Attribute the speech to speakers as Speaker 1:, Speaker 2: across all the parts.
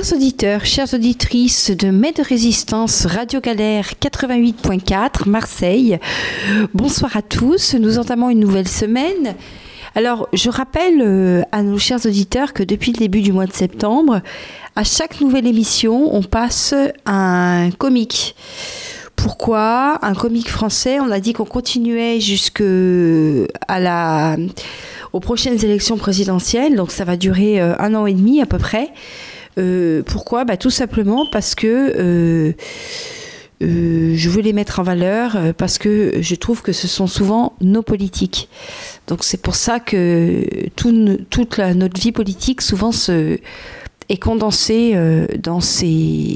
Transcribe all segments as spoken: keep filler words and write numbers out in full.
Speaker 1: Chers auditeurs, chères auditrices de Mai de Résistance Radio Galère quatre-vingt-huit point quatre Marseille, bonsoir à tous, nous entamons une nouvelle semaine. Alors, je rappelle euh, à nos chers auditeurs que depuis le début du mois de septembre, à chaque nouvelle émission, on passe un comique. Pourquoi un comique français? On a dit qu'on continuait jusqu'à la, aux prochaines élections présidentielles, donc ça va durer euh, un an et demi à peu près. Euh, pourquoi? Bah, tout simplement parce que euh, euh, je veux les mettre en valeur, euh, parce que je trouve que ce sont souvent nos politiques. Donc c'est pour ça que tout, toute la, notre vie politique souvent se, est condensée euh, dans ces...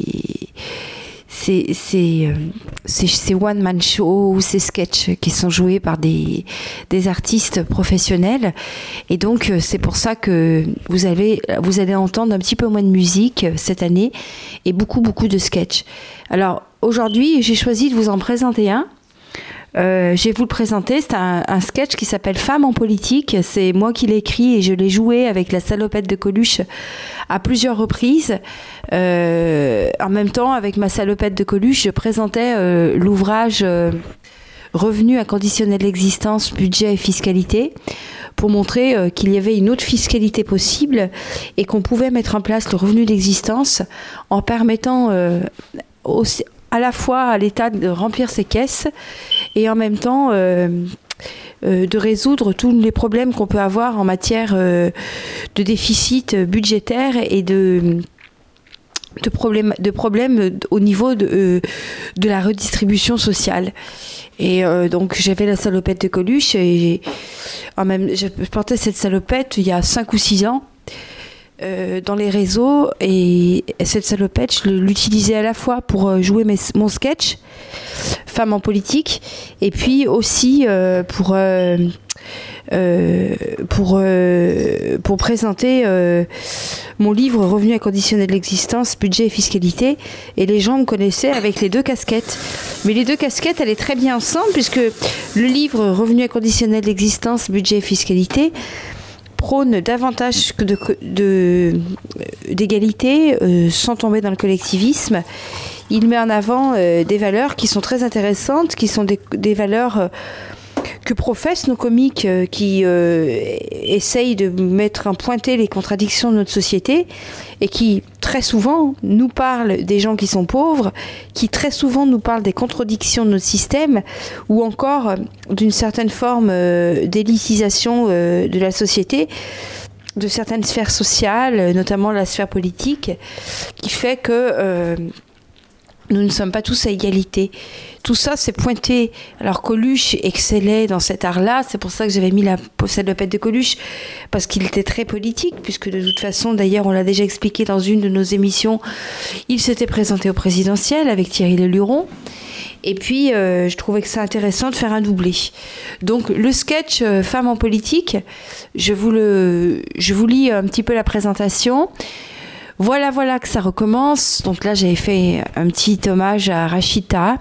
Speaker 1: Ces, ces, ces, ces one-man shows ou ces sketchs qui sont joués par des, des artistes professionnels. Et donc, c'est pour ça que vous, avez, vous allez entendre un petit peu moins de musique cette année et beaucoup, beaucoup de sketchs. Alors, aujourd'hui, j'ai choisi de vous en présenter un. Euh, je vais vous le présenter. C'est un, un sketch qui s'appelle Femmes en politique. C'est moi qui l'ai écrit et je l'ai joué avec la salopette de Coluche à plusieurs reprises. Euh, en même temps, avec ma salopette de Coluche, je présentais euh, l'ouvrage euh, Revenu inconditionnel d'existence, budget et fiscalité, pour montrer euh, qu'il y avait une autre fiscalité possible et qu'on pouvait mettre en place le revenu d'existence en permettant euh, aussi, à la fois à l'État de remplir ses caisses et en même temps euh, euh, de résoudre tous les problèmes qu'on peut avoir en matière euh, de déficit budgétaire et de, de, problèmes, de problèmes au niveau de, euh, de la redistribution sociale. Et euh, donc j'avais la salopette de Coluche et en même, je portais cette salopette il y a cinq ou six ans. Euh, dans les réseaux, et cette salopette je l'utilisais à la fois pour jouer mes, mon sketch Femmes en politique et puis aussi euh, pour euh, euh, pour euh, pour présenter euh, mon livre Revenu inconditionnel d'existence, budget et fiscalité, et les gens me connaissaient avec les deux casquettes, mais les deux casquettes allaient très bien ensemble puisque le livre Revenu inconditionnel d'existence, budget et fiscalité prône davantage que de, de, d'égalité euh, sans tomber dans le collectivisme. Il met en avant euh, des valeurs qui sont très intéressantes, qui sont des, des valeurs euh, que professent nos comiques euh, qui euh, essayent de mettre en pointer les contradictions de notre société et qui très souvent nous parlent des gens qui sont pauvres, qui très souvent nous parlent des contradictions de notre système ou encore euh, d'une certaine forme euh, d'élitisation euh, de la société, de certaines sphères sociales, notamment la sphère politique, qui fait que euh, nous ne sommes pas tous à égalité. Tout ça, c'est pointé. Alors, Coluche excellait dans cet art-là. C'est pour ça que j'avais mis la salopette de Coluche, parce qu'il était très politique, puisque de toute façon, d'ailleurs, on l'a déjà expliqué dans une de nos émissions, il s'était présenté au présidentiel avec Thierry Leluron. Et puis, euh, je trouvais que c'est intéressant de faire un doublé. Donc, le sketch euh, Femmes en politique, je vous, le, je vous lis un petit peu la présentation. Voilà, voilà que ça recommence. Donc là, j'avais fait un petit hommage à Rachida,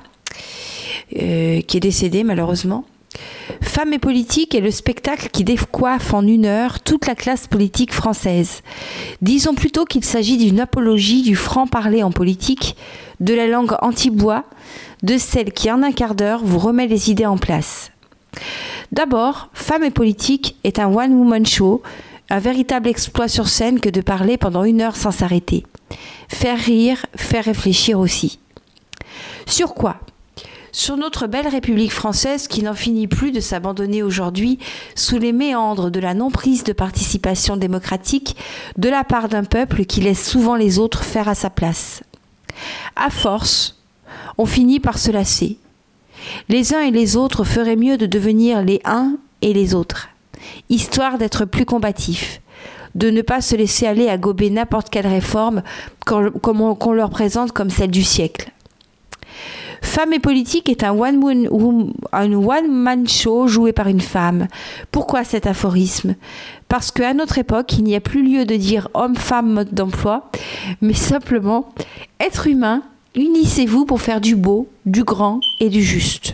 Speaker 1: euh, qui est décédée malheureusement. Femmes et politique est le spectacle qui décoiffe en une heure toute la classe politique française. Disons plutôt qu'il s'agit d'une apologie du franc-parler en politique, de la langue anti-bois, de celle qui en un quart d'heure vous remet les idées en place. D'abord, Femmes et politique est un one-woman show, un véritable exploit sur scène que de parler pendant une heure sans s'arrêter. Faire rire, faire réfléchir aussi. Sur quoi ? Sur notre belle République française qui n'en finit plus de s'abandonner aujourd'hui sous les méandres de la non-prise de participation démocratique de la part d'un peuple qui laisse souvent les autres faire à sa place. À force, on finit par se lasser. Les uns et les autres feraient mieux de devenir les uns et les autres, histoire d'être plus combatifs, de ne pas se laisser aller à gober n'importe quelle réforme qu'on leur présente comme celle du siècle. Femmes et politique est un one-man, un one-man show joué par une femme. Pourquoi cet aphorisme ? Parce qu'à notre époque, il n'y a plus lieu de dire homme-femme mode d'emploi, mais simplement être humain, unissez-vous pour faire du beau, du grand et du juste.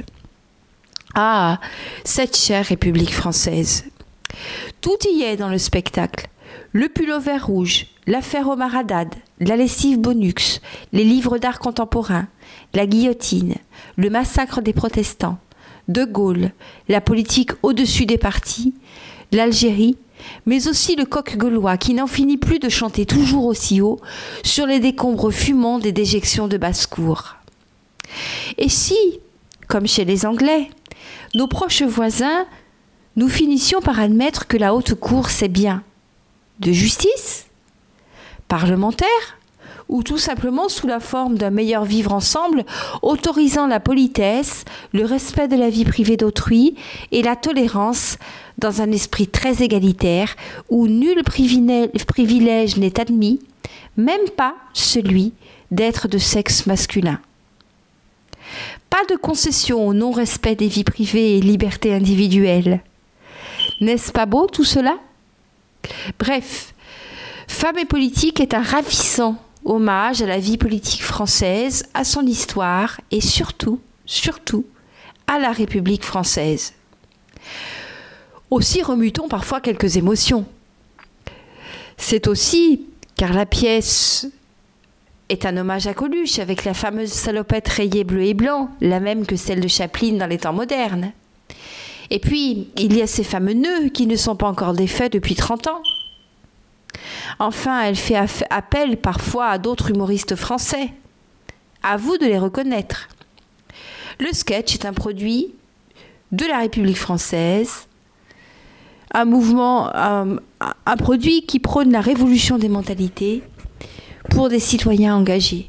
Speaker 1: Ah, cette chère République française. Tout y est dans le spectacle. Le pull-over rouge, l'affaire Omar Haddad, la lessive Bonux, les livres d'art contemporain, la guillotine, le massacre des protestants, De Gaulle, la politique au-dessus des partis, l'Algérie, mais aussi le coq gaulois qui n'en finit plus de chanter toujours aussi haut sur les décombres fumants des déjections de basse-cour. Et si, comme chez les Anglais, nos proches voisins, nous finissions par admettre que la haute cour c'est bien de justice, parlementaire, ou tout simplement sous la forme d'un meilleur vivre ensemble, autorisant la politesse, le respect de la vie privée d'autrui et la tolérance dans un esprit très égalitaire où nul privilège n'est admis, même pas celui d'être de sexe masculin. Pas de concession au non-respect des vies privées et libertés individuelles. N'est-ce pas beau tout cela ? Bref, Femmes et politique est un ravissant hommage à la vie politique française, à son histoire et surtout, surtout, à la République française. Aussi remue-t-on parfois quelques émotions. C'est aussi, car la pièce est un hommage à Coluche avec la fameuse salopette rayée bleu et blanc, la même que celle de Chaplin dans les temps modernes. Et puis, il y a ces fameux nœuds qui ne sont pas encore défaits depuis trente ans. Enfin, elle fait appel parfois à d'autres humoristes français. À vous de les reconnaître. Le sketch est un produit de la République française, un mouvement, un, un produit qui prône la révolution des mentalités pour des citoyens engagés.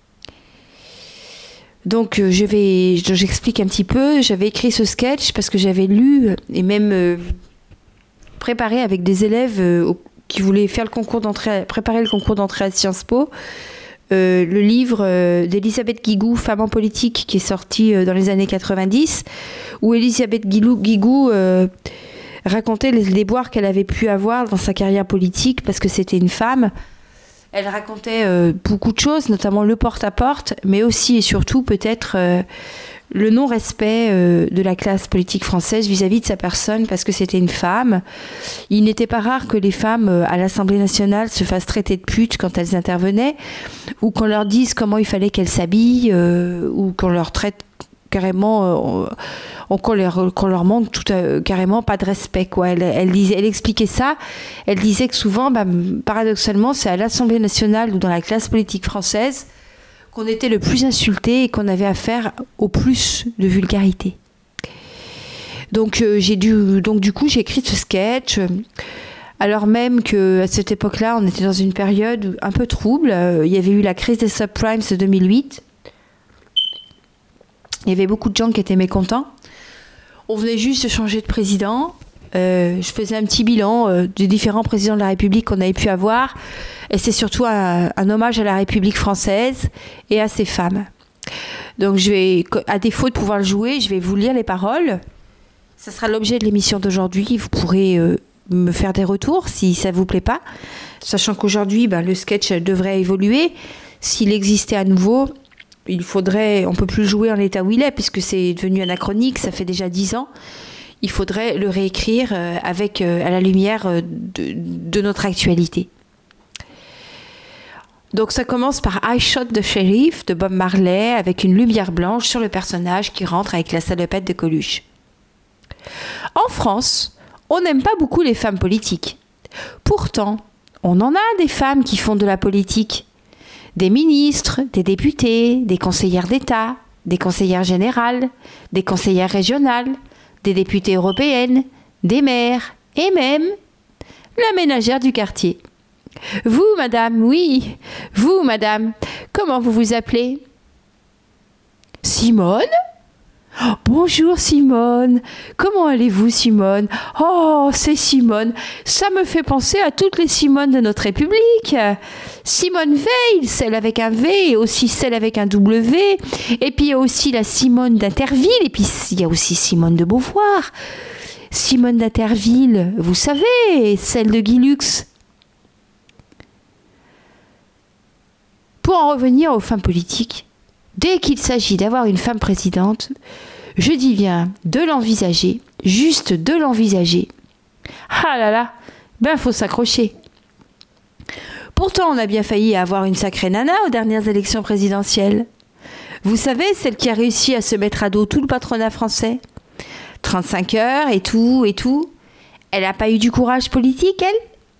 Speaker 1: Donc, je vais, j'explique un petit peu. J'avais écrit ce sketch parce que j'avais lu et même euh, préparé avec des élèves euh, qui voulaient faire le concours d'entrée, préparer le concours d'entrée à Sciences Po, euh, le livre euh, d'Elisabeth Guigou, Femmes en politique, qui est sorti euh, dans les années quatre-vingt-dix, où Elisabeth Guigou, Guigou euh, racontait les déboires qu'elle avait pu avoir dans sa carrière politique parce que c'était une femme. Elle racontait euh, beaucoup de choses, notamment le porte-à-porte, mais aussi et surtout peut-être euh, le non-respect euh, de la classe politique française vis-à-vis de sa personne parce que c'était une femme. Il n'était pas rare que les femmes euh, à l'Assemblée nationale se fassent traiter de putes quand elles intervenaient, ou qu'on leur dise comment il fallait qu'elles s'habillent, euh, ou qu'on leur traite carrément, euh, qu'on leur, qu'on leur manque tout, euh, carrément pas de respect, quoi. Elle, elle, disait, elle expliquait ça, elle disait que souvent, bah, paradoxalement, c'est à l'Assemblée nationale ou dans la classe politique française qu'on était le plus insulté et qu'on avait affaire au plus de vulgarité. Donc, euh, j'ai dû, donc du coup, j'ai écrit ce sketch, alors même qu'à cette époque-là, on était dans une période un peu trouble. Euh, il y avait eu la crise des subprimes de deux mille huit. Il y avait beaucoup de gens qui étaient mécontents. On venait juste de changer de président. Euh, je faisais un petit bilan euh, des différents présidents de la République qu'on avait pu avoir. Et c'est surtout un, un hommage à la République française et à ses femmes. Donc, je vais, à défaut de pouvoir le jouer, je vais vous lire les paroles. Ça sera l'objet de l'émission d'aujourd'hui. Vous pourrez euh, me faire des retours si ça ne vous plaît pas. Sachant qu'aujourd'hui, ben, le sketch devrait évoluer. S'il existait à nouveau, il faudrait, on ne peut plus le jouer en l'état où il est, puisque c'est devenu anachronique, ça fait déjà dix ans. Il faudrait le réécrire euh, avec, euh, à la lumière euh, de, de notre actualité. Donc ça commence par I Shot the Sheriff de Bob Marley, avec une lumière blanche sur le personnage qui rentre avec la salopette de Coluche. En France, on n'aime pas beaucoup les femmes politiques. Pourtant, on en a des femmes qui font de la politique. Des ministres, des députés, des conseillères d'État, des conseillères générales, des conseillères régionales, des députées européennes, des maires et même la ménagère du quartier. Vous, madame, oui, vous, madame, comment vous vous appelez ? Simone ? Oh, bonjour Simone, comment allez-vous Simone ? Oh, c'est Simone, ça me fait penser à toutes les Simones de notre République. Simone Veil, celle avec un V, et aussi celle avec un W, et puis il y a aussi la Simone d'Interville, et puis il y a aussi Simone de Beauvoir. Simone d'Interville, vous savez, celle de Guy Lux. Pour en revenir aux femmes politiques, dès qu'il s'agit d'avoir une femme présidente, je dis bien de l'envisager, juste de l'envisager. Ah là là, ben faut s'accrocher. Pourtant, on a bien failli avoir une sacrée nana aux dernières élections présidentielles. Vous savez, celle qui a réussi à se mettre à dos tout le patronat français. trente-cinq heures et tout, et tout. Elle n'a pas eu du courage politique, elle ?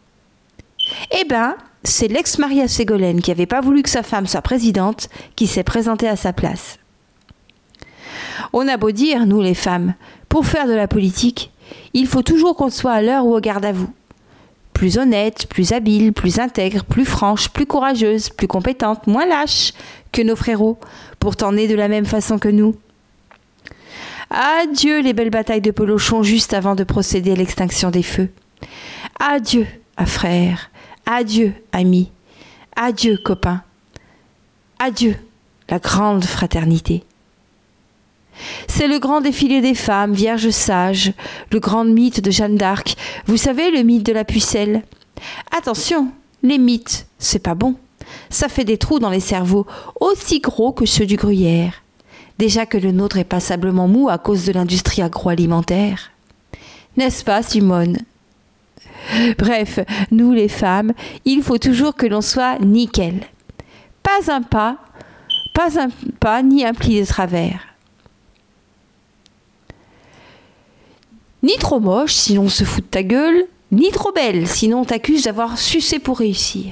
Speaker 1: Eh ben, c'est l'ex-Maria Ségolène qui n'avait pas voulu que sa femme soit présidente qui s'est présentée à sa place. On a beau dire, nous les femmes, pour faire de la politique, il faut toujours qu'on soit à l'heure ou au garde à vous. Plus honnête, plus habile, plus intègre, plus franche, plus courageuse, plus compétente, moins lâche que nos frérots, pourtant nés de la même façon que nous. Adieu les belles batailles de polochon juste avant de procéder à l'extinction des feux. Adieu, à frères. Adieu, amis. Adieu, copains. Adieu, la grande fraternité. C'est le grand défilé des femmes, vierges sages, le grand mythe de Jeanne d'Arc. Vous savez, le mythe de la pucelle. Attention, les mythes, c'est pas bon. Ça fait des trous dans les cerveaux, aussi gros que ceux du gruyère. Déjà que le nôtre est passablement mou à cause de l'industrie agroalimentaire. N'est-ce pas, Simone ? Bref, nous les femmes, il faut toujours que l'on soit nickel. Pas un pas, pas un pas, ni un pli de travers. Ni trop moche, sinon on se fout de ta gueule, ni trop belle, sinon on t'accuse d'avoir sucé pour réussir.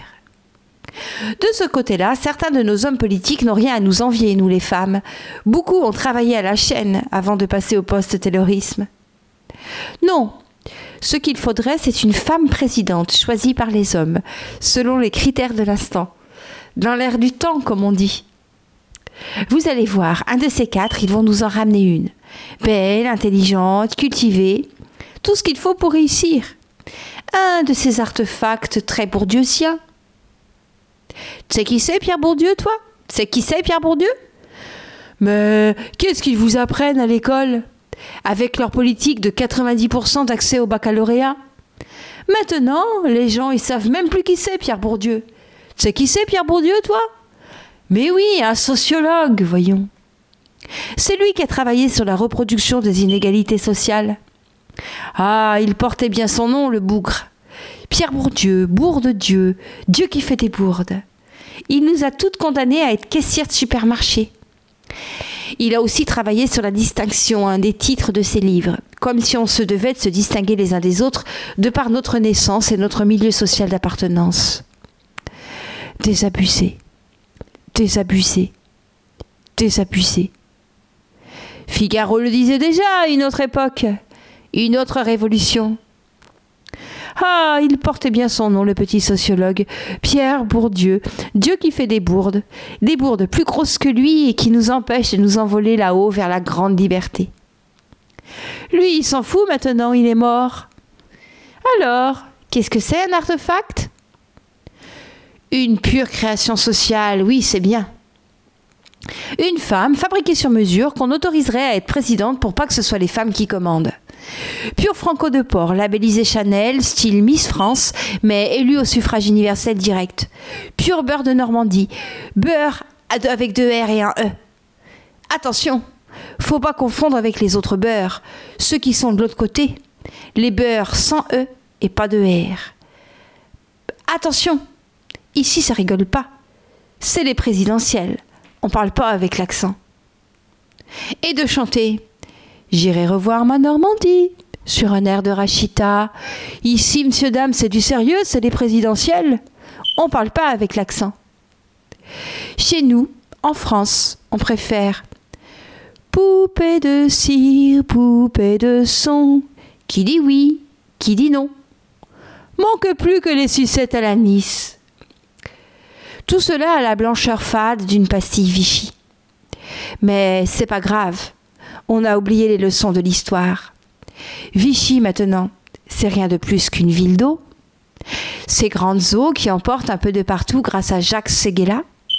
Speaker 1: De ce côté-là, certains de nos hommes politiques n'ont rien à nous envier, nous les femmes. Beaucoup ont travaillé à la chaîne avant de passer au post-taylorisme. Non, ce qu'il faudrait, c'est une femme présidente choisie par les hommes, selon les critères de l'instant, dans l'air du temps, comme on dit. Vous allez voir, un de ces quatre, ils vont nous en ramener une. Belle, intelligente, cultivée, tout ce qu'il faut pour réussir. Un de ces artefacts très bourdieusiens. Tu sais qui c'est, Pierre Bourdieu, toi ? Tu sais qui c'est, Pierre Bourdieu ? Mais qu'est-ce qu'ils vous apprennent à l'école ? Avec leur politique de quatre-vingt-dix pour cent d'accès au baccalauréat. Maintenant, les gens, ils savent même plus qui c'est, Pierre Bourdieu. Tu sais qui c'est, Pierre Bourdieu, toi ? Mais oui, un sociologue, voyons. C'est lui qui a travaillé sur la reproduction des inégalités sociales. Ah, il portait bien son nom, le bougre. Pierre Bourdieu, bourde Dieu, Dieu qui fait des bourdes. Il nous a toutes condamnées à être caissières de supermarché. Il a aussi travaillé sur la distinction hein, des titres de ses livres, comme si on se devait de se distinguer les uns des autres de par notre naissance et notre milieu social d'appartenance. Désabusé, désabusé, désabusé. Figaro le disait déjà à une autre époque, une autre révolution. Ah, il portait bien son nom, le petit sociologue, Pierre Bourdieu, Dieu qui fait des bourdes, des bourdes plus grosses que lui et qui nous empêchent de nous envoler là-haut vers la grande liberté. Lui, il s'en fout maintenant, il est mort. Alors, qu'est-ce que c'est un artefact ? Une pure création sociale, oui, c'est bien. Une femme fabriquée sur mesure qu'on autoriserait à être présidente pour pas que ce soit les femmes qui commandent. Pur Franco de Port, labellisé Chanel, style Miss France, mais élu au suffrage universel direct. Pur beurre de Normandie, beurre avec deux R et un E. Attention, faut pas confondre avec les autres beurres, ceux qui sont de l'autre côté, les beurres sans E et pas de R. Attention, ici ça rigole pas, c'est les présidentielles, on parle pas avec l'accent. Et de chanter « J'irai revoir ma Normandie » sur un air de Rachita. Ici, monsieur, dame, c'est du sérieux, c'est les présidentielles. On parle pas avec l'accent. Chez nous, en France, on préfère « Poupée de cire, poupée de son » Qui dit oui, qui dit non. Manque plus que les sucettes à l'anis. Tout cela à la blancheur fade d'une pastille Vichy. Mais c'est pas grave. On a oublié les leçons de l'histoire. Vichy, maintenant, c'est rien de plus qu'une ville d'eau. Ces grandes eaux qui emportent un peu de partout grâce à Jacques Séguéla.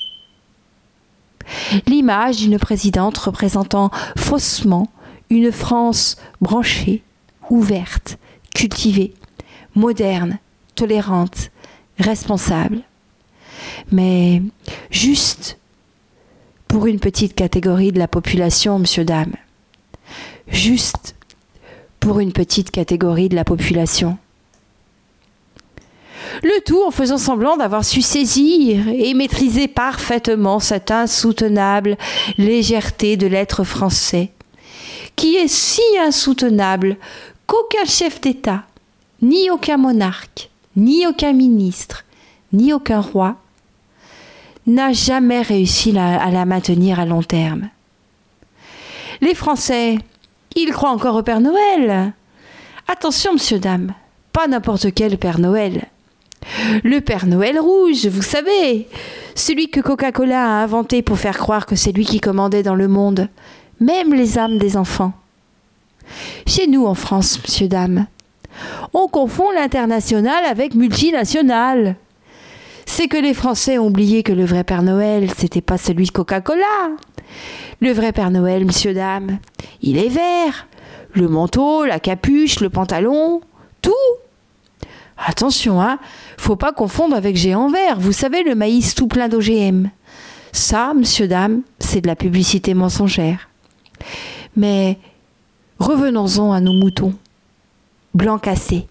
Speaker 1: L'image d'une présidente représentant faussement une France branchée, ouverte, cultivée, moderne, tolérante, responsable. Mais juste pour une petite catégorie de la population, monsieur, dame. Juste pour une petite catégorie de la population. Le tout en faisant semblant d'avoir su saisir et maîtriser parfaitement cette insoutenable légèreté de l'être français, qui est si insoutenable qu'aucun chef d'État, ni aucun monarque, ni aucun ministre, ni aucun roi n'a jamais réussi la, à la maintenir à long terme. Les Français, ils croient encore au Père Noël. Attention, monsieur, dame, pas n'importe quel Père Noël. Le Père Noël rouge, vous savez, celui que Coca-Cola a inventé pour faire croire que c'est lui qui commandait dans le monde, même les âmes des enfants. Chez nous, en France, monsieur, dame, on confond l'international avec multinational. C'est que les Français ont oublié que le vrai Père Noël, c'était pas celui de Coca-Cola. Le vrai Père Noël, monsieur, dame, il est vert. Le manteau, la capuche, le pantalon, tout. Attention, hein, faut pas confondre avec géant vert. Vous savez, le maïs tout plein d'O G M. Ça, monsieur, dame, c'est de la publicité mensongère. Mais revenons-en à nos moutons, blancs cassés.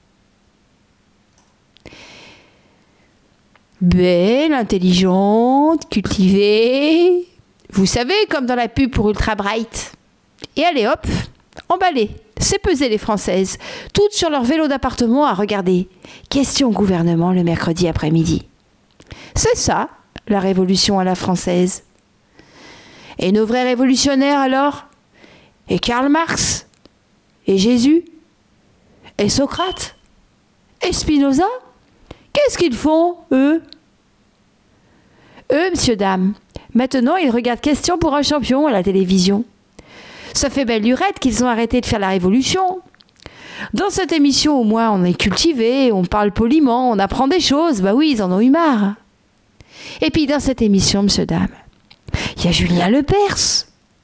Speaker 1: Belle, intelligente, cultivée. Vous savez, comme dans la pub pour Ultra Bright. Et allez hop, emballez, c'est pesé les Françaises, toutes sur leur vélo d'appartement à regarder. Question au gouvernement le mercredi après-midi. C'est ça, la révolution à la française. Et nos vrais révolutionnaires alors ? Et Karl Marx ? Et Jésus ? Et Socrate ? Et Spinoza ? Qu'est-ce qu'ils font, eux ? Eux, monsieur, dame, maintenant ils regardent Question pour un champion à la télévision. Ça fait belle lurette qu'ils ont arrêté de faire la révolution. Dans cette émission, au moins, on est cultivé, on parle poliment, on apprend des choses. Bah oui, ils en ont eu marre. Et puis dans cette émission, monsieur, dame, il y a Julien Lepers.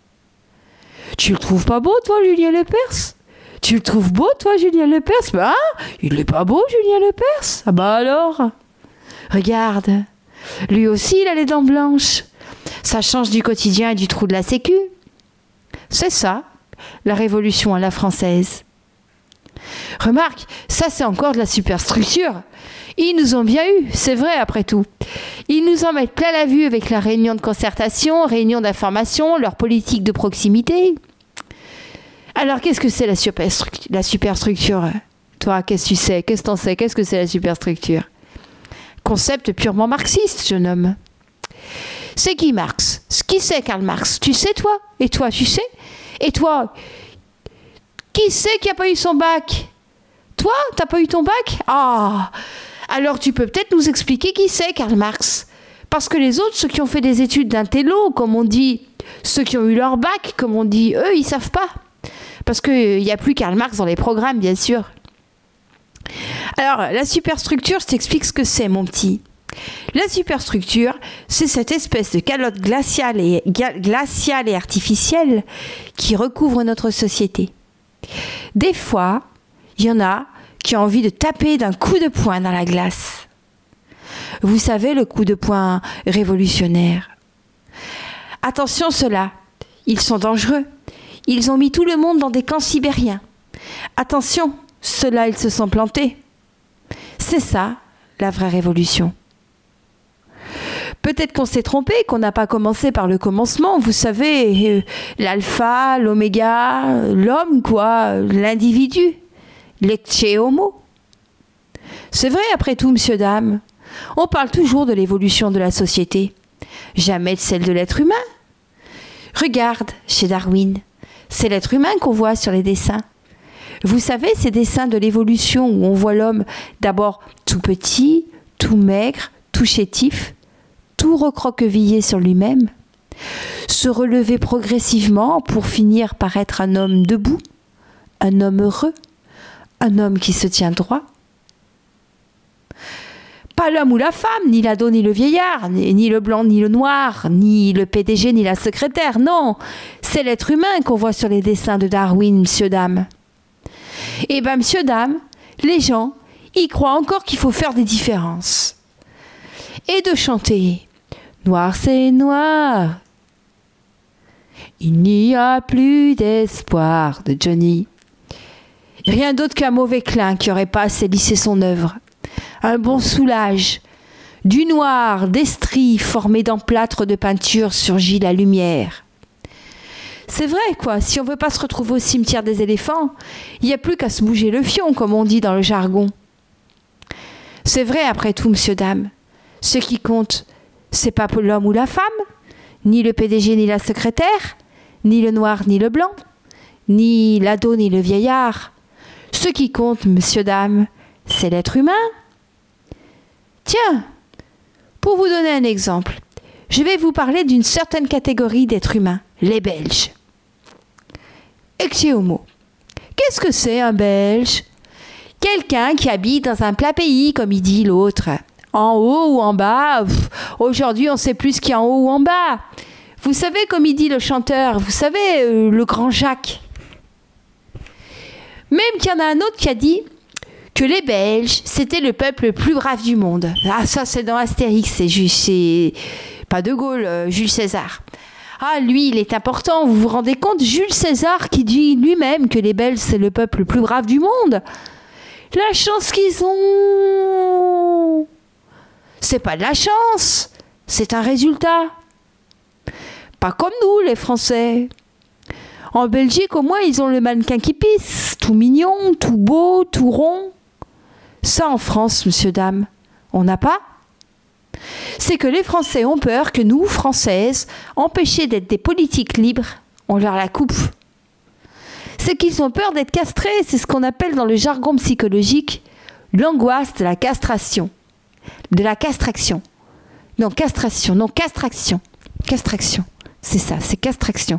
Speaker 1: Tu le trouves pas beau, toi, Julien Lepers ? Tu le trouves beau, toi, Julien Lepers ? Bah, hein, il est pas beau, Julien Lepers ? Ah bah alors ? Regarde, lui aussi, il a les dents blanches. Ça change du quotidien et du trou de la sécu. C'est ça, la révolution à la française. Remarque, ça c'est encore de la superstructure. Ils nous ont bien eu, c'est vrai après tout. Ils nous en mettent plein la vue avec la réunion de concertation, réunion d'information, leur politique de proximité. Alors qu'est-ce que c'est la, superstru- la superstructure ? Toi, qu'est-ce que tu sais ? Qu'est-ce que t'en sais ? Qu'est-ce que c'est la superstructure ? Concept purement marxiste, jeune homme. C'est qui Marx ? Qui c'est Karl Marx ? Tu sais toi ? Et toi, tu sais ? Et toi ? Qui c'est qui n'a pas eu son bac ? Toi, t'as pas eu ton bac ? Ah ! Alors tu peux peut-être nous expliquer qui c'est Karl Marx ? Parce que les autres, ceux qui ont fait des études d'intello, comme on dit, ceux qui ont eu leur bac, comme on dit, eux, ils savent pas. Parce qu'il n'y a plus Karl Marx dans les programmes, bien sûr. Alors, la superstructure, je t'explique ce que c'est, mon petit. La superstructure, c'est cette espèce de calotte glaciale et, glaciale et artificielle qui recouvre notre société. Des fois, il y en a qui ont envie de taper d'un coup de poing dans la glace. Vous savez, le coup de poing révolutionnaire. Attention, ceux-là, ils sont dangereux. Ils ont mis tout le monde dans des camps sibériens. Attention, ceux-là, ils se sont plantés. C'est ça, la vraie révolution. Peut-être qu'on s'est trompé, qu'on n'a pas commencé par le commencement. Vous savez, euh, l'alpha, l'oméga, l'homme, quoi, l'individu, l'ecce homo. C'est vrai, après tout, monsieur, dame. On parle toujours de l'évolution de la société, jamais de celle de l'être humain. Regarde, chez Darwin, c'est l'être humain qu'on voit sur les dessins. Vous savez, ces dessins de l'évolution où on voit l'homme d'abord tout petit, tout maigre, tout chétif, tout recroquevillé sur lui-même, se relever progressivement pour finir par être un homme debout, un homme heureux, un homme qui se tient droit. Pas l'homme ou la femme, ni l'ado ni le vieillard, ni le blanc ni le noir, ni le P D G ni la secrétaire, non, c'est l'être humain qu'on voit sur les dessins de Darwin, monsieur, dame. Eh ben, monsieur, dame, les gens, ils croient encore qu'il faut faire des différences. Et de chanter « Noir, c'est noir ». Il n'y a plus d'espoir de Johnny. Rien d'autre qu'un mauvais clin qui n'aurait pas assez lissé son œuvre. un bon soulage. Du noir, des stries formées d'emplâtre de peinture surgit la lumière. C'est vrai, quoi, si on veut pas se retrouver au cimetière des éléphants, il n'y a plus qu'à se bouger le fion, comme on dit dans le jargon. C'est vrai, après tout, monsieur, dame. Ce qui compte, c'est pas pour l'homme ou la femme, ni le P D G ni la secrétaire, ni le noir ni le blanc, ni l'ado ni le vieillard. Ce qui compte, monsieur, dame, c'est l'être humain. Tiens, pour vous donner un exemple, je vais vous parler d'une certaine catégorie d'êtres humains, les Belges. Ecce homo. Qu'est-ce que c'est un Belge ? Quelqu'un qui habite dans un plat pays, comme il dit l'autre. En haut ou en bas, pff, aujourd'hui on ne sait plus ce qu'il y a en haut ou en bas. Vous savez, comme il dit le chanteur, vous savez, euh, le grand Jacques. Même qu'il y en a un autre qui a dit que les Belges, c'était le peuple le plus brave du monde. Ah, ça c'est dans Astérix, c'est juste, c'est pas De Gaulle, euh, Jules César. Ah, lui, il est important, vous vous rendez compte, Jules César qui dit lui-même que les Belges, c'est le peuple le plus brave du monde. La chance qu'ils ont. C'est pas de la chance, c'est un résultat. Pas comme nous, les Français. En Belgique, au moins, ils ont le mannequin qui pisse, tout mignon, tout beau, tout rond. Ça, en France, monsieur, dame, on n'a pas. C'est que les Français ont peur que nous, Françaises, empêchés d'être des politiques libres, on leur la coupe. C'est qu'ils ont peur d'être castrés, c'est ce qu'on appelle dans le jargon psychologique l'angoisse de la castration. De la castraction. Non, castration, non, castraction. Castraction, c'est ça, c'est castraction.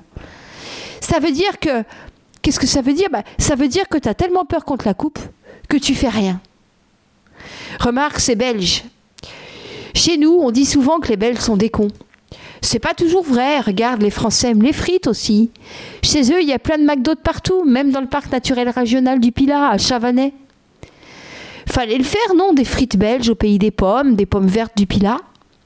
Speaker 1: Ça veut dire que... Qu'est-ce que ça veut dire ? Bah, ça veut dire que tu as tellement peur qu'on te la coupe que tu fais rien. Remarque, c'est belge. Chez nous, on dit souvent que les Belges sont des cons. C'est pas toujours vrai. Regarde, les Français aiment les frites aussi. Chez eux, il y a plein de McDo de partout, même dans le parc naturel régional du Pilat, à Chavanais. Fallait le faire, non ? Des frites belges au pays des pommes, des pommes vertes du Pilat.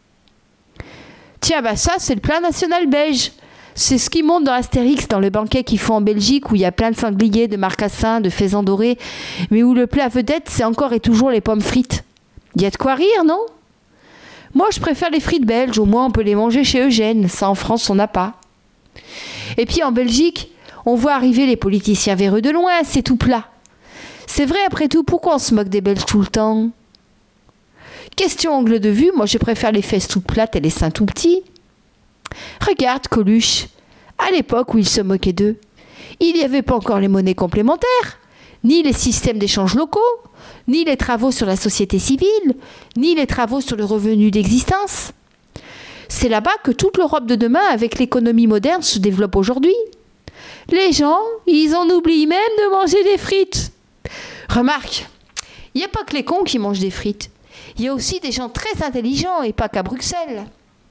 Speaker 1: Tiens, bah ça, c'est le plat national belge. C'est ce qui monte dans Astérix, dans le banquet qu'ils font en Belgique, où il y a plein de sangliers, de marcassins, de faisans dorés, mais où le plat vedette, c'est encore et toujours les pommes frites. Il y a de quoi rire, non ? Moi, je préfère les frites belges, au moins on peut les manger chez Eugène. Ça, en France, on n'a pas. Et puis, en Belgique, on voit arriver les politiciens véreux de loin, c'est tout plat. C'est vrai, après tout, pourquoi on se moque des Belges tout le temps ? Question angle de vue, moi, je préfère les fesses toutes plates et les seins tout petits. Regarde, Coluche, à l'époque où il se moquait d'eux, il n'y avait pas encore les monnaies complémentaires, ni les systèmes d'échange locaux, ni les travaux sur la société civile, ni les travaux sur le revenu d'existence. C'est là-bas que toute l'Europe de demain, avec l'économie moderne, se développe aujourd'hui. Les gens, ils en oublient même de manger des frites. Remarque, il n'y a pas que les cons qui mangent des frites. Il y a aussi des gens très intelligents, et pas qu'à Bruxelles.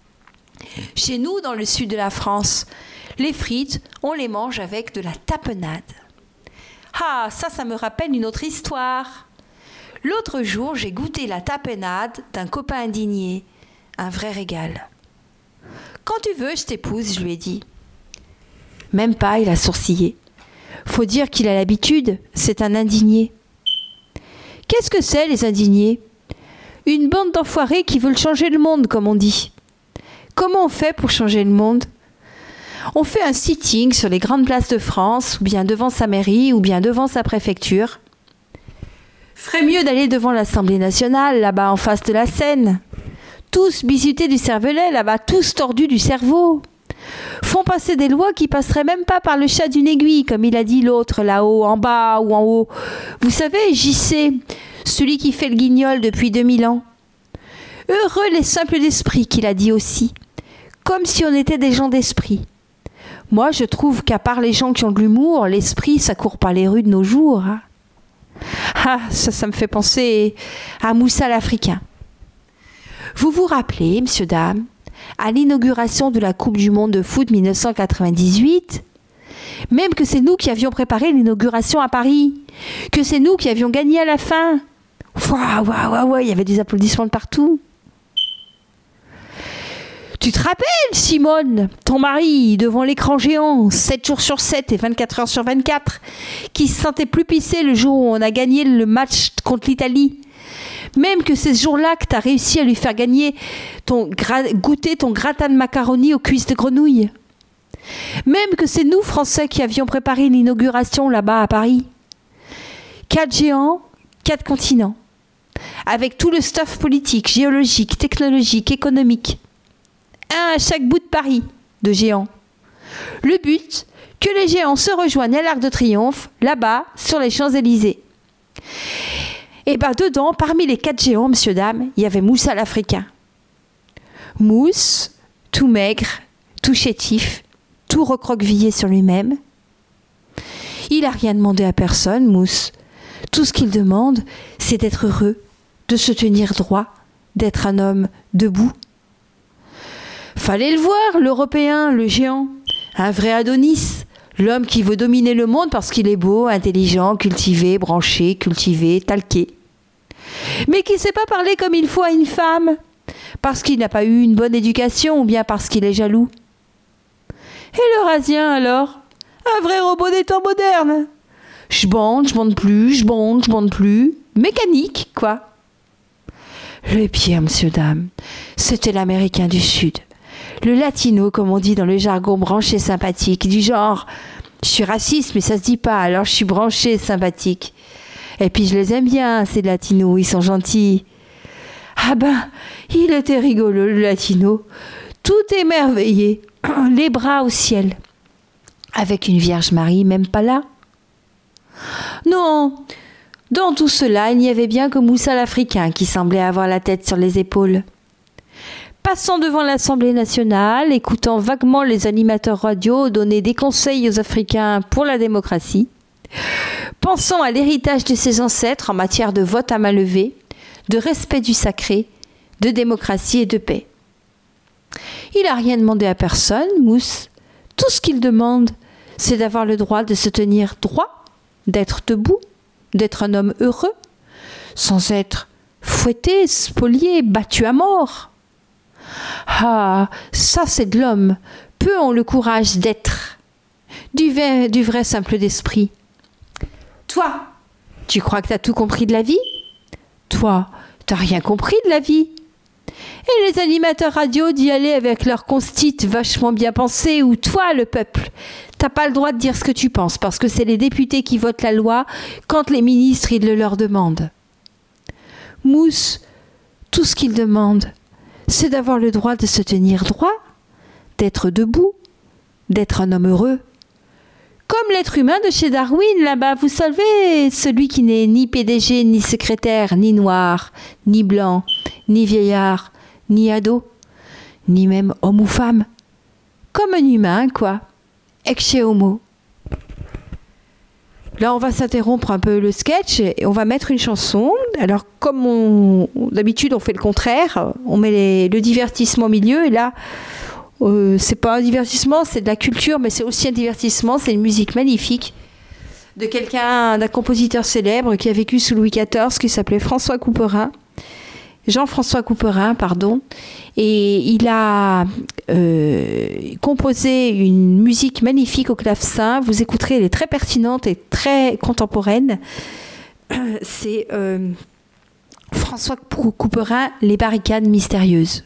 Speaker 1: Chez nous, dans le sud de la France, les frites, on les mange avec de la tapenade. Ah, ça, ça me rappelle une autre histoire. L'autre jour, j'ai goûté la tapenade d'un copain indigné. Un vrai régal. Quand tu veux, je t'épouse, je lui ai dit. Même pas, il a sourcillé. Faut dire qu'il a l'habitude, c'est un indigné. Qu'est-ce que c'est, les indignés ? Une bande d'enfoirés qui veulent changer le monde, comme on dit. Comment on fait pour changer le monde ? On fait un sitting sur les grandes places de France, ou bien devant sa mairie, ou bien devant sa préfecture. Ferait mieux d'aller devant l'Assemblée nationale, là-bas en face de la Seine. Tous bisutés du cervelet, là-bas, tous tordus du cerveau. Font passer des lois qui passeraient même pas par le chat d'une aiguille, comme il a dit l'autre, là-haut, en bas ou en haut. Vous savez, J C, celui qui fait le guignol depuis deux mille ans. Heureux les simples d'esprit, qu'il a dit aussi. Comme si on était des gens d'esprit. Moi, je trouve qu'à part les gens qui ont de l'humour, l'esprit, ça court pas les rues de nos jours. Hein. Ah, ça, ça me fait penser à Moussa l'Africain. Vous vous rappelez, messieurs, dames, à l'inauguration de la Coupe du Monde de foot mille neuf cent quatre-vingt-dix-huit, même que c'est nous qui avions préparé l'inauguration à Paris, que c'est nous qui avions gagné à la fin. Waouh, waouh, waouh, il y avait des applaudissements de partout. Tu te rappelles, Simone, ton mari, devant l'écran géant, sept jours sur sept et vingt-quatre heures sur vingt-quatre, qui se sentait plus pissé le jour où on a gagné le match contre l'Italie. Même que c'est ce jour-là que tu as réussi à lui faire gagner ton gra- goûter ton gratin de macaroni aux cuisses de grenouille. Même que c'est nous, Français, qui avions préparé l'inauguration là-bas à Paris. Quatre géants, quatre continents. Avec tout le stuff politique, géologique, technologique, économique. Un à chaque bout de Paris, de géants. Le but, que les géants se rejoignent à l'Arc de Triomphe, là-bas, sur les Champs-Élysées. Et bien dedans, parmi les quatre géants, monsieur, dame, il y avait Moussa l'Africain. Mousse, tout maigre, tout chétif, tout recroquevillé sur lui-même. Il n'a rien demandé à personne, Mousse. Tout ce qu'il demande, c'est d'être heureux, de se tenir droit, d'être un homme debout. Fallait le voir, l'Européen, le géant, un vrai Adonis, l'homme qui veut dominer le monde parce qu'il est beau, intelligent, cultivé, branché, cultivé, talqué. Mais qui ne sait pas parler comme il faut à une femme, parce qu'il n'a pas eu une bonne éducation ou bien parce qu'il est jaloux. Et l'Eurasien alors, un vrai robot des temps modernes. Je bande, je bande plus, je bande, je bande plus. Mécanique, quoi. Le pire, monsieur, dame, c'était l'Américain du Sud. Le latino, comme on dit dans le jargon branché sympathique, du genre « je suis raciste, mais ça se dit pas, alors je suis branché sympathique ». Et puis je les aime bien, ces latinos, ils sont gentils. Ah ben, il était rigolo, le latino. Tout émerveillé, les bras au ciel. Avec une Vierge Marie, même pas là. Non, dans tout cela, il n'y avait bien que Moussa l'Africain qui semblait avoir la tête sur les épaules. Passant devant l'Assemblée nationale, écoutant vaguement les animateurs radio donner des conseils aux Africains pour la démocratie, pensant à l'héritage de ses ancêtres en matière de vote à main levée, de respect du sacré, de démocratie et de paix. Il n'a rien demandé à personne, Mousse. Tout ce qu'il demande, c'est d'avoir le droit de se tenir droit, d'être debout, d'être un homme heureux, sans être fouetté, spolié, battu à mort. Ah, ça c'est de l'homme. Peu ont le courage d'être. Du vrai, du vrai simple d'esprit. Toi, tu crois que t'as tout compris de la vie ? Toi, t'as rien compris de la vie. Et les animateurs radio d'y aller avec leur constite vachement bien pensée, ou toi, le peuple, t'as pas le droit de dire ce que tu penses, parce que c'est les députés qui votent la loi quand les ministres, ils le leur demandent. Mousse, tout ce qu'ils demandent, c'est d'avoir le droit de se tenir droit, d'être debout, d'être un homme heureux. Comme l'être humain de chez Darwin, là-bas, vous savez, celui qui n'est ni P D G, ni secrétaire, ni noir, ni blanc, ni vieillard, ni ado, ni même homme ou femme. Comme un humain, quoi. Ecce homo. Là, on va s'interrompre un peu le sketch et on va mettre une chanson. Alors, comme on, d'habitude, on fait le contraire. On met les, le divertissement au milieu. Et là, euh, c'est pas un divertissement, c'est de la culture, mais c'est aussi un divertissement. C'est une musique magnifique de quelqu'un, d'un compositeur célèbre qui a vécu sous Louis quatorze, qui s'appelait François Couperin. Jean-François Couperin, pardon, et il a euh, composé une musique magnifique au clavecin. Vous écouterez, elle est très pertinente et très contemporaine. C'est euh, François Couperin, Les barricades mystérieuses.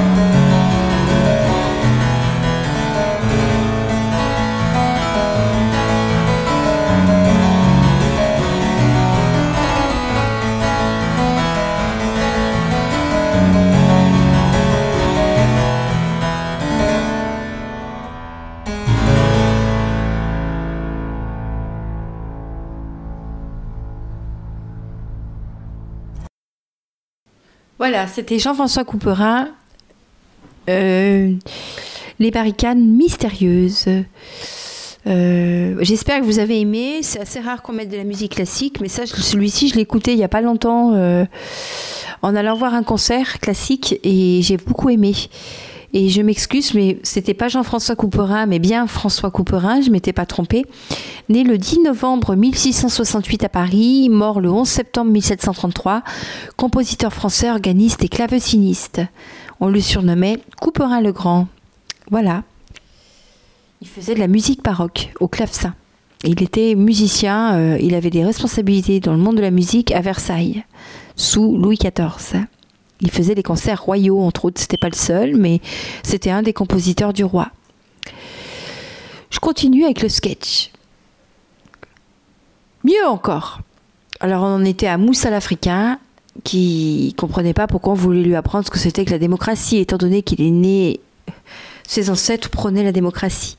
Speaker 1: Voilà, c'était Jean-François Couperin, euh, Les barricades mystérieuses. Euh, j'espère que vous avez aimé. C'est assez rare qu'on mette de la musique classique, mais ça, celui-ci, je l'ai écouté il n'y a pas longtemps euh, en allant voir un concert classique et j'ai beaucoup aimé. Et je m'excuse, mais c'était pas Jean-François Couperin, mais bien François Couperin, je m'étais pas trompée. Né le dix novembre mille six cent soixante-huit à Paris, mort le onze septembre mille sept cent trente-trois, compositeur français, organiste et claveciniste. On le surnommait Couperin le Grand. Voilà. Il faisait de la musique baroque au clavecin. Il était musicien, euh, il avait des responsabilités dans le monde de la musique à Versailles, sous Louis quatorze. Il faisait des concerts royaux, entre autres. C'était pas le seul, mais c'était un des compositeurs du roi. Je continue avec le sketch. Mieux encore. Alors, on en était à Moussa l'Africain, qui comprenait pas pourquoi on voulait lui apprendre ce que c'était que la démocratie, étant donné qu'il est né, ses ancêtres prônaient la démocratie.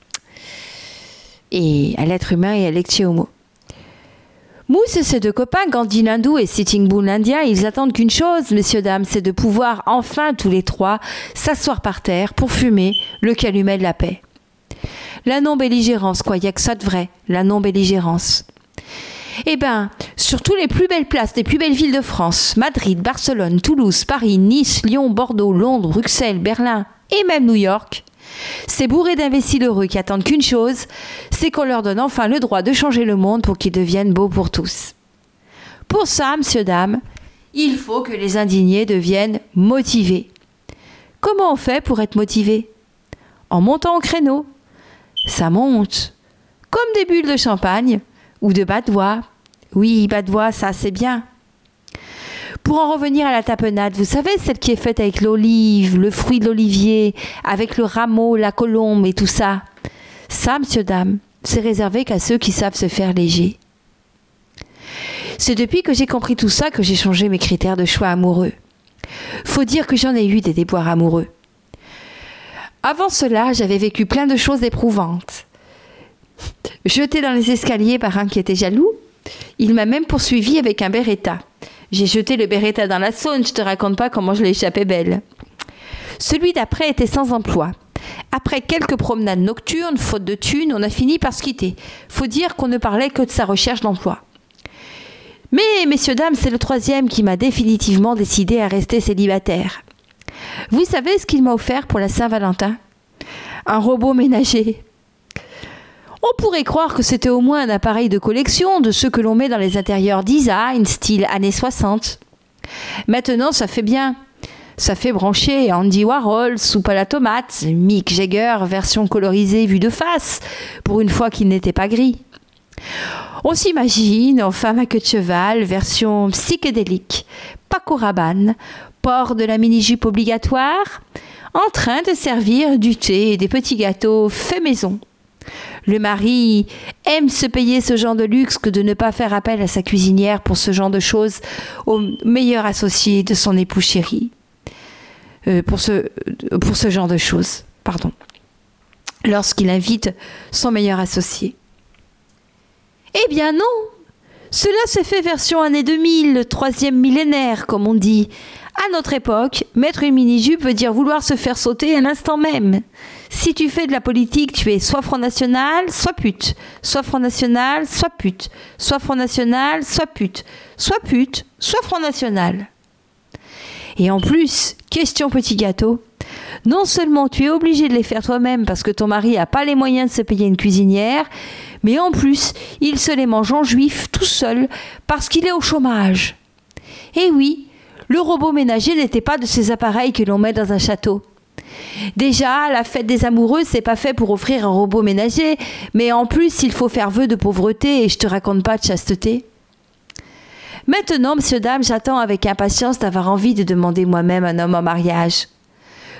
Speaker 1: Et à l'être humain et à l'ecce homo. Mousse et ses deux copains, Gandhi l'hindou et Sitting Bull l'indien, ils attendent qu'une chose, messieurs, dames, c'est de pouvoir enfin, tous les trois, s'asseoir par terre pour fumer le calumet de la paix. La non-belligérance, quoi, il n'y a que ça de vrai, la non-belligérance. Eh ben, sur toutes les plus belles places, les plus belles villes de France, Madrid, Barcelone, Toulouse, Paris, Nice, Lyon, Bordeaux, Londres, Bruxelles, Berlin et même New York, c'est bourré d'imbéciles heureux qui attendent qu'une chose, c'est qu'on leur donne enfin le droit de changer le monde pour qu'il devienne beau pour tous. Pour ça, messieurs, dames, il faut que les indignés deviennent motivés. Comment on fait pour être motivé ? En montant au créneau. Ça monte. Comme des bulles de champagne ou de badois. Oui, badois, ça c'est bien. Pour en revenir à la tapenade, vous savez, celle qui est faite avec l'olive, le fruit de l'olivier, avec le rameau, la colombe et tout ça. Ça, messieurs, dames, c'est réservé qu'à ceux qui savent se faire léger. C'est depuis que j'ai compris tout ça que j'ai changé mes critères de choix amoureux. Faut dire que j'en ai eu des déboires amoureux. Avant cela, j'avais vécu plein de choses éprouvantes. Jeté dans les escaliers par un qui était jaloux, il m'a même poursuivi avec un Beretta. J'ai jeté le Beretta dans la Saône, je te raconte pas comment je l'ai échappé belle. Celui d'après était sans emploi. Après quelques promenades nocturnes, faute de thunes, on a fini par se quitter. Faut dire qu'on ne parlait que de sa recherche d'emploi. Mais, messieurs, dames, c'est le troisième qui m'a définitivement décidé à rester célibataire. Vous savez ce qu'il m'a offert pour la Saint-Valentin ? Un robot ménager. On pourrait croire que c'était au moins un appareil de collection de ceux que l'on met dans les intérieurs design, style années soixante. Maintenant, ça fait bien. Ça fait brancher Andy Warhol, soupe à la tomate, Mick Jagger, version colorisée vue de face, pour une fois qu'il n'était pas gris. On s'imagine en femme à queue de cheval, version psychédélique, Paco Rabanne, port de la mini-jupe obligatoire, en train de servir du thé et des petits gâteaux faits maison. Le mari aime se payer ce genre de luxe que de ne pas faire appel à sa cuisinière pour ce genre de choses au meilleur associé de son époux chéri. Euh, pour, ce, pour ce genre de choses, pardon. Lorsqu'il invite son meilleur associé. Eh bien non, cela s'est fait version année deux mille, troisième millénaire, comme on dit. À notre époque, mettre une mini-jupe veut dire vouloir se faire sauter à l'instant même. Si tu fais de la politique, tu es soit Front National, soit pute. Soit Front National, soit pute. Soit Front National, soit pute. Soit pute, soit Front National. Et en plus, question petit gâteau, non seulement tu es obligé de les faire toi-même parce que ton mari n'a pas les moyens de se payer une cuisinière, mais en plus, il se les mange en juif tout seul parce qu'il est au chômage. Et oui, le robot ménager n'était pas de ces appareils que l'on met dans un château. Déjà, la fête des amoureux, c'est pas fait pour offrir un robot ménager, mais en plus, il faut faire vœu de pauvreté et je te raconte pas de chasteté. Maintenant, messieurs, dames, j'attends avec impatience d'avoir envie de demander moi-même un homme en mariage.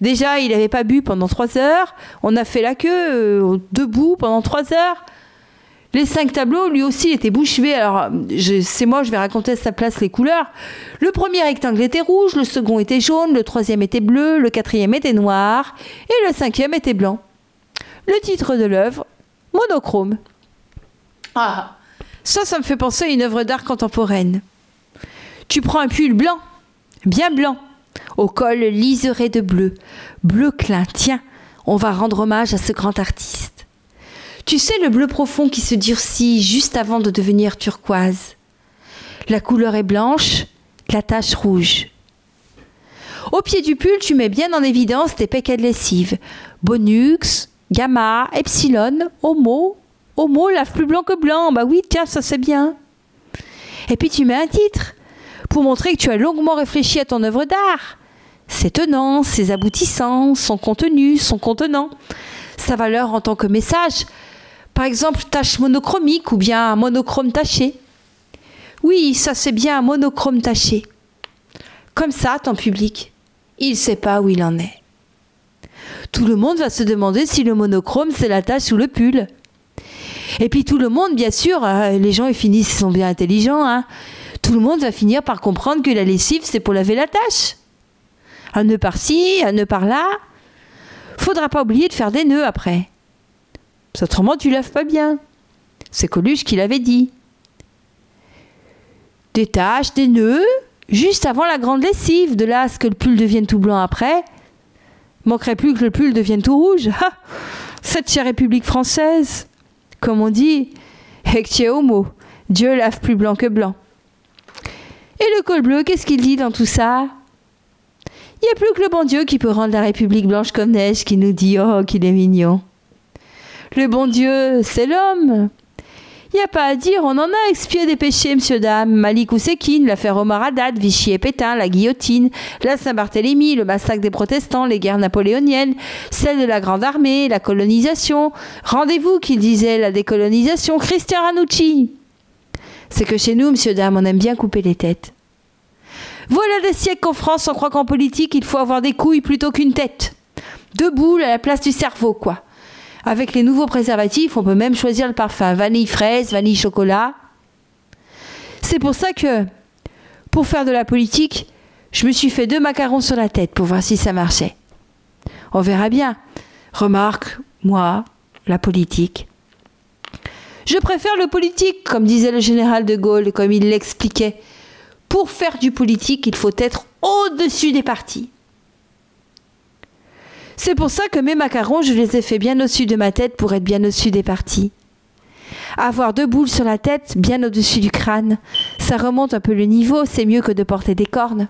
Speaker 1: Déjà, il n'avait pas bu pendant trois heures. On a fait la queue euh, debout pendant trois heures. Les cinq tableaux, lui aussi, il était bouche bée. Alors, je, c'est moi, je vais raconter à sa place les couleurs. Le premier rectangle était rouge, le second était jaune, le troisième était bleu, le quatrième était noir et le cinquième était blanc. Le titre de l'œuvre, monochrome. Ah, ça, ça me fait penser à une œuvre d'art contemporaine. Tu prends un pull blanc, bien blanc, au col liseré de bleu, bleu clin. Tiens, on va rendre hommage à ce grand artiste. Tu sais, le bleu profond qui se durcit juste avant de devenir turquoise. La couleur est blanche, la tache rouge. Au pied du pull, tu mets bien en évidence tes paquets de lessive. Bonux, gamma, epsilon, homo. Homo lave plus blanc que blanc. Bah oui, tiens, ça c'est bien. Et puis tu mets un titre pour montrer que tu as longuement réfléchi à ton œuvre d'art. Ses tenants, ses aboutissants, son contenu, son contenant, sa valeur en tant que message. Par exemple, tache monochromique ou bien un monochrome taché. Oui, ça c'est bien un monochrome taché. Comme ça, ton public, il ne sait pas où il en est. Tout le monde va se demander si le monochrome c'est la tache ou le pull. Et puis tout le monde, bien sûr, euh, les gens ils finissent, ils sont bien intelligents, hein. Tout le monde va finir par comprendre que la lessive c'est pour laver la tache. Un nœud par-ci, un nœud par-là. Faudra pas oublier de faire des nœuds après. Autrement tu laves pas bien. C'est Coluche qui l'avait dit. Des taches, des nœuds, juste avant la grande lessive. De là à ce que le pull devienne tout blanc après. Manquerait plus que le pull devienne tout rouge. Ha, cette chère République française. Comme on dit, ecce homo, Dieu lave plus blanc que blanc. Et le col bleu, qu'est-ce qu'il dit dans tout ça? Il n'y a plus que le bon Dieu qui peut rendre la République blanche comme neige, qui nous dit « Oh, qu'il est mignon ». Le bon Dieu, c'est l'homme. Il n'y a pas à dire, on en a expié des péchés, monsieur, dame. Malik Oussekine, l'affaire Omar Haddad, Vichy et Pétain, la guillotine, la Saint-Barthélemy, le massacre des protestants, les guerres napoléoniennes, celle de la Grande Armée, la colonisation. Rendez-vous, qu'il disait, la décolonisation, Christian Ranucci. C'est que chez nous, monsieur, dame, on aime bien couper les têtes. Voilà des siècles qu'en France, on croit qu'en politique, il faut avoir des couilles plutôt qu'une tête. Deux boules à la place du cerveau, quoi. Avec les nouveaux préservatifs, on peut même choisir le parfum vanille fraise, vanille chocolat. C'est pour ça que, pour faire de la politique, je me suis fait deux macarons sur la tête pour voir si ça marchait. On verra bien. Remarque, moi, la politique. Je préfère le politique, comme disait le général de Gaulle, comme il l'expliquait. Pour faire du politique, il faut être au-dessus des partis. C'est pour ça que mes macarons, je les ai fait bien au-dessus de ma tête pour être bien au-dessus des partis. Avoir deux boules sur la tête, bien au-dessus du crâne, ça remonte un peu le niveau, c'est mieux que de porter des cornes.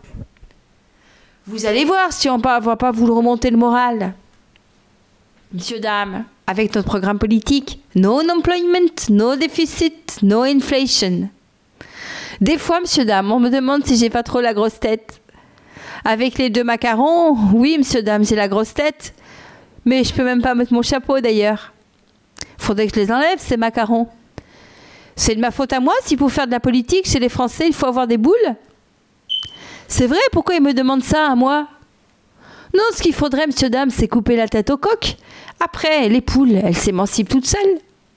Speaker 1: Vous allez voir si on ne va pas vous remonter le moral. Monsieur, dame, avec notre programme politique, no unemployment, no deficit, no inflation. Des fois, monsieur, dame, on me demande si j'ai pas trop la grosse tête. Avec les deux macarons, oui, monsieur, dame, j'ai la grosse tête. Mais je peux même pas mettre mon chapeau, d'ailleurs. Faudrait que je les enlève, ces macarons. C'est de ma faute à moi si pour faire de la politique, chez les Français, il faut avoir des boules? C'est vrai, pourquoi ils me demandent ça à moi? Non, ce qu'il faudrait, monsieur, dame, c'est couper la tête au coq. Après, les poules, elles s'émancipent toutes seules.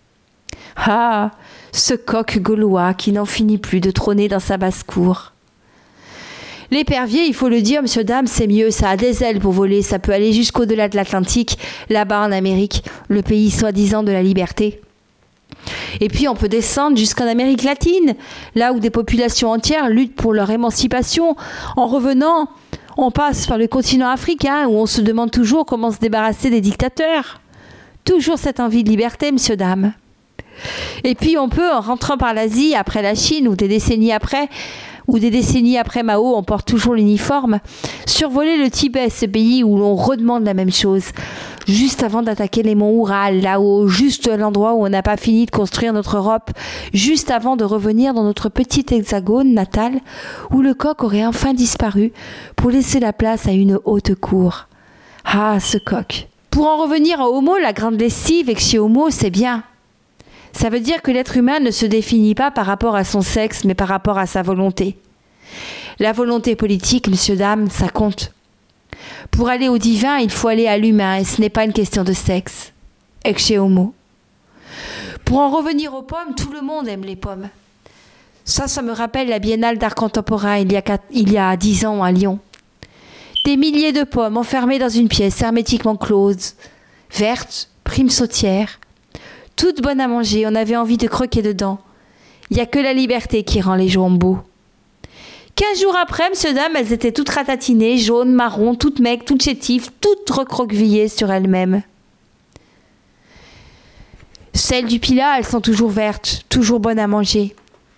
Speaker 1: Ah, ce coq gaulois qui n'en finit plus de trôner dans sa basse-cour. L'épervier, il faut le dire, monsieur, dame, c'est mieux, ça a des ailes pour voler, ça peut aller jusqu'au-delà de l'Atlantique, là-bas en Amérique, le pays soi-disant de la liberté. Et puis on peut descendre jusqu'en Amérique latine, là où des populations entières luttent pour leur émancipation. En revenant, on passe par le continent africain, où on se demande toujours comment se débarrasser des dictateurs. Toujours cette envie de liberté, monsieur, dame. Et puis on peut, en rentrant par l'Asie, après la Chine, ou des décennies après, ou des décennies après Mao, on porte toujours l'uniforme, survoler le Tibet, ce pays où l'on redemande la même chose, juste avant d'attaquer les monts Oural, là-haut, juste à l'endroit où on n'a pas fini de construire notre Europe, juste avant de revenir dans notre petit hexagone natal, où le coq aurait enfin disparu, pour laisser la place à une haute cour. Ah, ce coq. Pour en revenir à Homo, la grande lessive, et que chez Homo, c'est bien. Ça veut dire que l'être humain ne se définit pas par rapport à son sexe, mais par rapport à sa volonté. La volonté politique, monsieur, dame, ça compte. Pour aller au divin, il faut aller à l'humain, et ce n'est pas une question de sexe. Ecce homo. Pour en revenir aux pommes, tout le monde aime les pommes. Ça, ça me rappelle la Biennale d'art contemporain il y a, quatre, il y a dix ans à Lyon. Des milliers de pommes enfermées dans une pièce hermétiquement close, vertes, primes sautières, toutes bonnes à manger, on avait envie de croquer dedans. Il n'y a que la liberté qui rend les jours beaux. Quinze jours après, monsieur, dame, elles étaient toutes ratatinées, jaunes, marrons, toutes maigres, toutes chétives, toutes recroquevillées sur elles-mêmes. Celles du Pilat, elles sont toujours vertes, toujours bonnes à manger.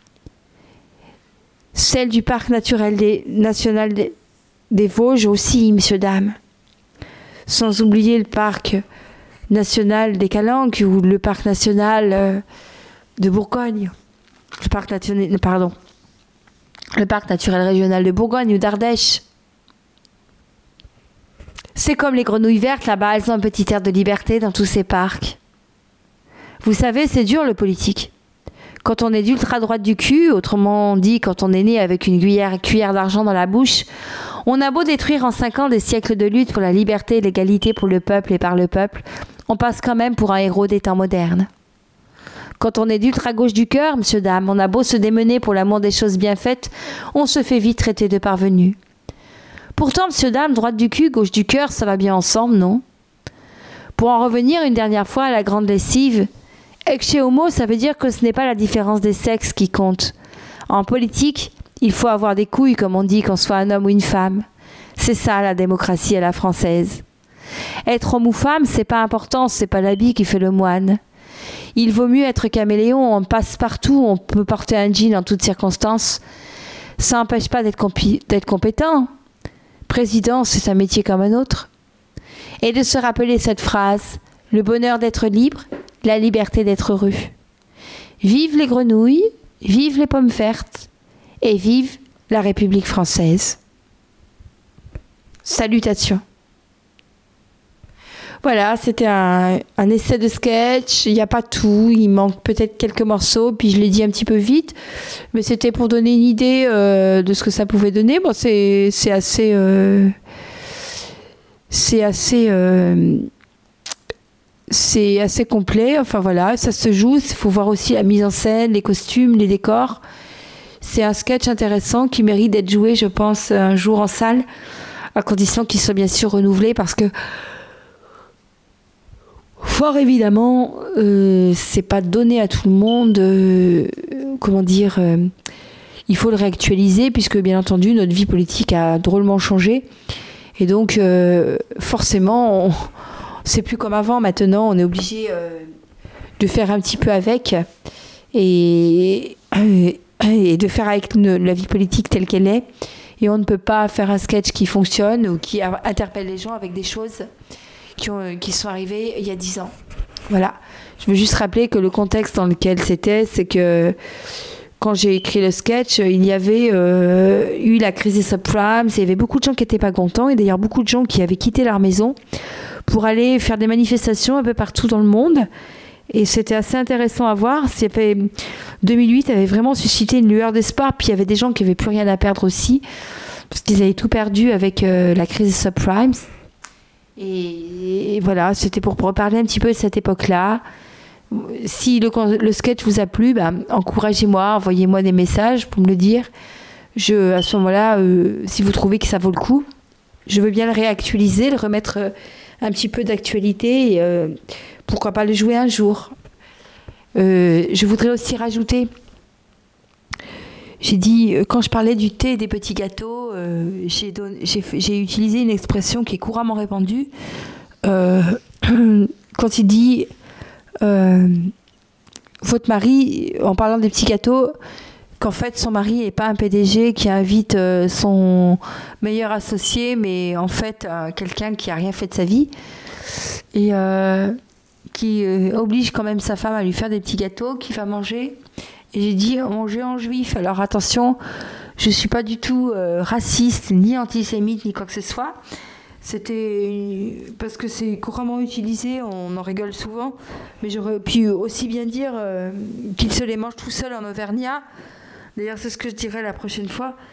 Speaker 1: Celles du parc naturel des, national des, des Vosges aussi, monsieur, dame. Sans oublier le parc national des Calanques ou le parc national euh, de Bourgogne. Le parc naturel, pardon. Le parc naturel régional de Bourgogne ou d'Ardèche. C'est comme les grenouilles vertes, là-bas, elles ont un petit air de liberté dans tous ces parcs. Vous savez, c'est dur le politique. Quand on est d'ultra droite du cul, autrement dit quand on est né avec une cuillère, cuillère d'argent dans la bouche, on a beau détruire en cinq ans des siècles de lutte pour la liberté et l'égalité pour le peuple et par le peuple, on passe quand même pour un héros des temps modernes. Quand on est d'ultra gauche du cœur, monsieur, dame, on a beau se démener pour l'amour des choses bien faites, on se fait vite traiter de parvenu. Pourtant, monsieur, dame, droite du cul, gauche du cœur, ça va bien ensemble, non ? Pour en revenir une dernière fois à la grande lessive, ecce homo, ça veut dire que ce n'est pas la différence des sexes qui compte. En politique, il faut avoir des couilles, comme on dit, qu'on soit un homme ou une femme. C'est ça, la démocratie à la française. Être homme ou femme, c'est pas important, c'est pas l'habit qui fait le moine. Il vaut mieux être caméléon, on passe partout, on peut porter un jean en toutes circonstances. Ça n'empêche pas d'être, compi- d'être compétent. Président, c'est un métier comme un autre. Et de se rappeler cette phrase, le bonheur d'être libre, la liberté d'être heureux. Vive les grenouilles, vive les pommes vertes, et vive la République française. Salutations. Voilà, c'était un, un essai de sketch. Il n'y a pas tout, il manque peut-être quelques morceaux, puis je l'ai dit un petit peu vite, mais c'était pour donner une idée euh, de ce que ça pouvait donner. Bon, c'est, c'est assez... Euh, c'est assez... Euh, c'est assez complet. Enfin voilà, ça se joue. Il faut voir aussi la mise en scène, les costumes, les décors. C'est un sketch intéressant qui mérite d'être joué, je pense, un jour en salle, à condition qu'il soit bien sûr renouvelé, parce que fort évidemment, euh, c'est pas donné à tout le monde. Euh, comment dire euh, il faut le réactualiser, puisque bien entendu notre vie politique a drôlement changé, et donc euh, forcément, on, c'est plus comme avant. Maintenant, on est obligé euh, de faire un petit peu avec, et, et de faire avec une, la vie politique telle qu'elle est. Et on ne peut pas faire un sketch qui fonctionne ou qui interpelle les gens avec des choses qui, ont, qui sont arrivées il y a dix ans. Voilà. Je veux juste rappeler que le contexte dans lequel c'était, c'est que quand j'ai écrit le sketch, il y avait euh, eu la crise des subprimes, il y avait beaucoup de gens qui n'étaient pas contents, et d'ailleurs beaucoup de gens qui avaient quitté leur maison pour aller faire des manifestations un peu partout dans le monde. Et c'était assez intéressant à voir. Fait, deux mille huit avait vraiment suscité une lueur d'espoir, puis il y avait des gens qui n'avaient plus rien à perdre aussi, parce qu'ils avaient tout perdu avec euh, la crise des subprimes. Et, et voilà, c'était pour reparler un petit peu de cette époque-là. Si le, le sketch vous a plu, bah, encouragez-moi, envoyez-moi des messages pour me le dire. Je, à ce moment-là, euh, si vous trouvez que ça vaut le coup, je veux bien le réactualiser, le remettre euh, un petit peu d'actualité, et euh, pourquoi pas le jouer un jour. Euh, je voudrais aussi rajouter, j'ai dit, quand je parlais du thé et des petits gâteaux, euh, j'ai, donné, j'ai, j'ai utilisé une expression qui est couramment répandue. Euh, quand il dit euh, votre mari, en parlant des petits gâteaux, qu'en fait son mari n'est pas un P D G qui invite euh, son meilleur associé, mais en fait euh, quelqu'un qui n'a rien fait de sa vie, et euh, qui euh, oblige quand même sa femme à lui faire des petits gâteaux qu'il va manger. Et j'ai dit manger en juif. Alors attention, je ne suis pas du tout euh, raciste, ni antisémite, ni quoi que ce soit. C'était parce que c'est couramment utilisé, on en rigole souvent, mais j'aurais pu aussi bien dire euh, qu'il se les mange tout seul en Auvergnat. D'ailleurs, c'est ce que je dirais la prochaine fois. Quand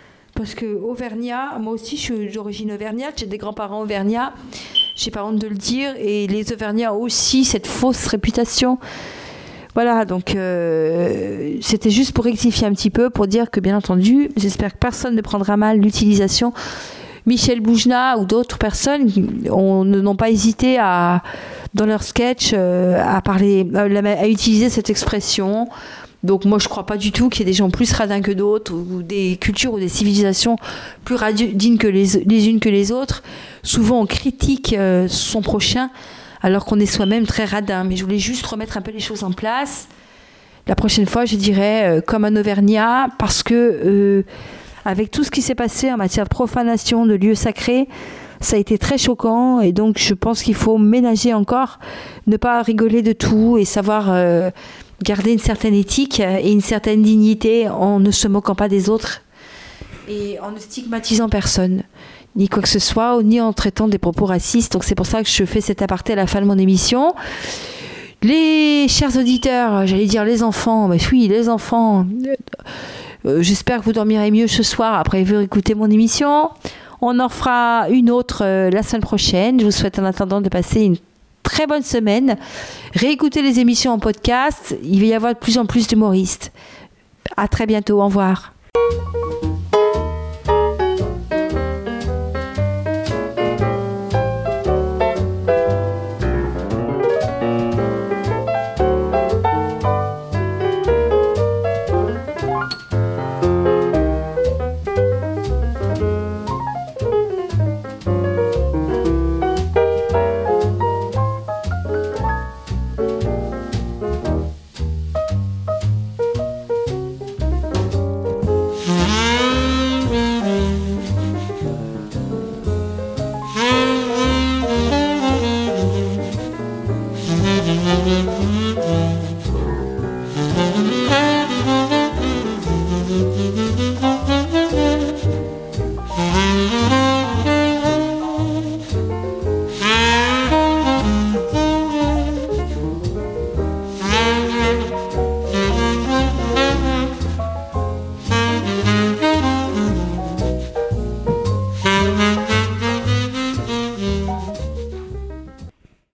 Speaker 1: parce que Auvergnat, moi aussi je suis d'origine auvergnate, j'ai des grands-parents auvergnats, j'ai pas honte de le dire, et les Auvergnats ont aussi cette fausse réputation. Voilà, donc euh, c'était juste pour rectifier un petit peu, pour dire que bien entendu, j'espère que personne ne prendra mal l'utilisation. Michel Boujna ou d'autres personnes on, n'ont pas hésité à, dans leur sketch euh, à parler, à, à utiliser cette expression. Donc moi je crois pas du tout qu'il y ait des gens plus radins que d'autres ou des cultures ou des civilisations plus radines que les, les unes que les autres. Souvent on critique euh, son prochain alors qu'on est soi-même très radin. Mais je voulais juste remettre un peu les choses en place. La prochaine fois je dirais euh, comme un Auvergnat, parce que euh, avec tout ce qui s'est passé en matière de profanation de lieux sacrés, ça a été très choquant et donc je pense qu'il faut ménager encore, ne pas rigoler de tout et savoir euh, garder une certaine éthique et une certaine dignité en ne se moquant pas des autres et en ne stigmatisant personne, ni quoi que ce soit, ni en traitant des propos racistes. Donc c'est pour ça que je fais cet aparté à la fin de mon émission. Les chers auditeurs, j'allais dire les enfants, mais oui, les enfants, euh, j'espère que vous dormirez mieux ce soir après avoir écouté mon émission. On en fera une autre euh, la semaine prochaine. Je vous souhaite en attendant de passer une très bonne semaine. Réécoutez les émissions en podcast. Il va y avoir de plus en plus d'humoristes. À très bientôt. Au revoir.